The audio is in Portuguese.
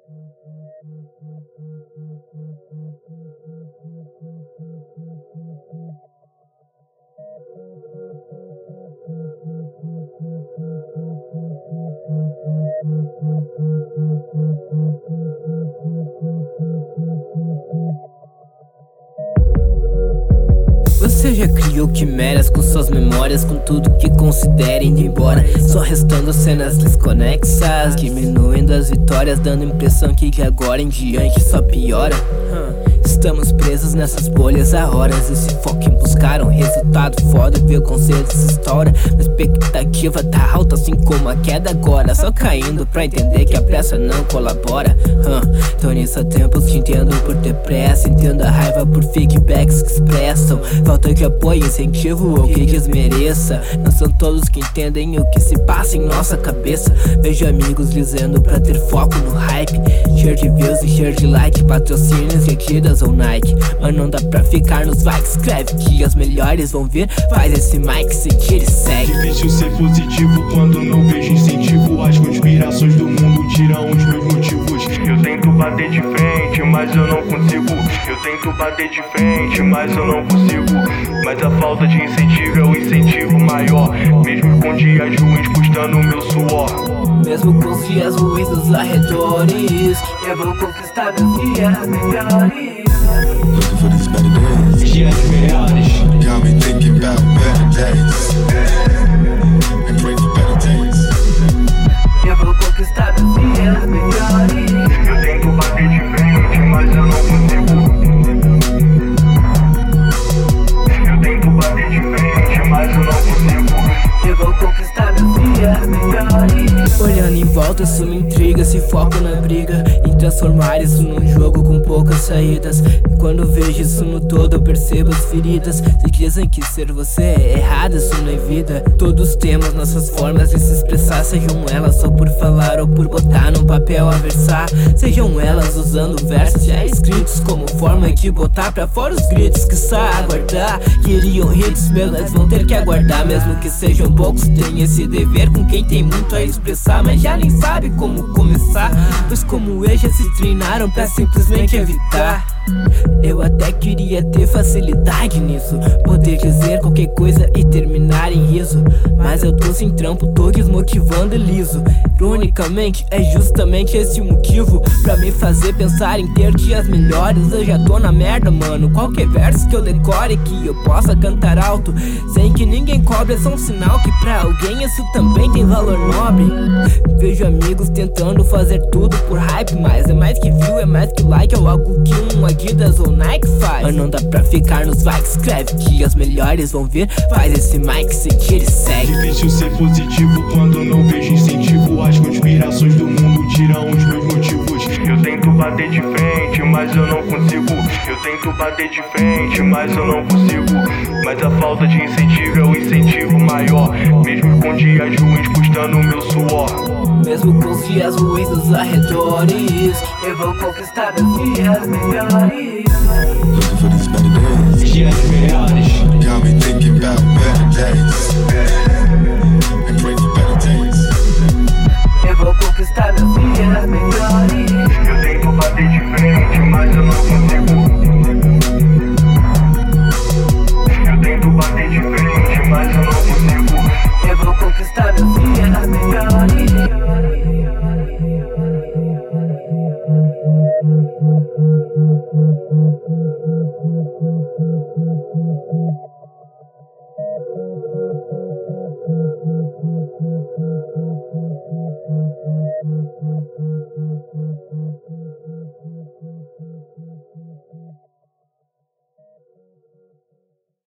Você já criou quimeras com suas memórias, com tudo que considera indo embora, só restando cenas desconexas, diminuindo as vitórias, dando impressão que de agora em diante só piora. Estamos presos nessas bolhas há horas, esse foco em buscar um resultado foda, ver o conselho se estoura. Minha expectativa tá alta, assim como a queda agora, só caindo pra entender que a pressa não colabora. Tô nisso há tempos, te entendo por ter pressa, entendo a raiva por feedbacks que expressam falta de apoio, incentivo ou que desmereça. Não são todos que entendem o que se passa em nossa cabeça. Vejo amigos dizendo pra ter foco no hype, share de views e share de like, patrocínios de Adidas ou Nike. Mas não dá pra ficar nos likes, escreve que as melhores vão vir, faz esse mic sentir e segue. Difícil ser positivo quando não vejo incentivo. As conspirações do mundo tiram os meus motivos. Eu tento bater de frente, mas eu não consigo. Eu tento bater de frente, mas eu não consigo. Mas a falta de incentivo é o incentivo maior, mesmo com dias ruins custando o meu suor. Mesmo com os dias ruins nos arredores, eu vou conquistar meus dias melhores. Looking for these better days. Dias melhores. Got me thinking about better days. And pray for better days. Eu vou conquistar meus dias melhores. Eu tento bater de frente, mas eu não consigo. Eu tento bater de frente, mas eu não consigo. Eu vou conquistar meus dias melhores. Olhando em volta, isso me intriga, se foco na briga, em transformar isso num jogo com poucas saídas. Quando vejo isso no todo, eu percebo as feridas. Se dizem que ser você é errado, isso não é vida. Todos temos nossas formas de se expressar, sejam elas só por falar ou por botar num papel a versar. Sejam elas usando versos já escritos como forma de botar pra fora os gritos que só aguardar. Queriam hits, mas vão ter que aguardar, mesmo que sejam poucos. Tem esse dever com quem tem muito a expressar, mas já nem sabe como começar, pois como eu já se treinaram pra simplesmente evitar. Eu até queria ter facilidade nisso, poder dizer qualquer coisa e terminar em riso, mas eu tô sem trampo, tô desmotivando e liso. Ironicamente, é justamente esse o motivo pra me fazer pensar em ter dias melhores. Eu já tô na merda, mano. Qualquer verso que eu decore que eu possa cantar alto, sem que ninguém cobre, é só um sinal que pra alguém isso também tem valor nobre. Vejo amigos tentando fazer tudo por hype, mas é mais que view, é mais que like, ou algo que um Adidas ou Nike faz. Mas não dá pra ficar nos likes, escreve que as melhores vão vir, faz esse mic sentir e segue. Difícil ser positivo quando não vejo incentivo. As conspirações do mundo tiram os meus motivos. Eu tento bater de frente, mas eu não consigo. Eu tento bater de frente, mas eu não consigo. Mas a falta de incentivo é o incentivo maior, mesmo com dias ruins custando o meu suor. Mesmo com os dias ruins nos arredores, eu vou conquistar meus dias melhores. Looking for these better days. Dias melhores. Got me thinking about better days. And pray for better days. Eu vou conquistar meus dias melhores. Eu tento bater de frente, mas eu não consigo. Eu tento bater de frente, mas eu não consigo. Eu vou conquistar meus dias melhores.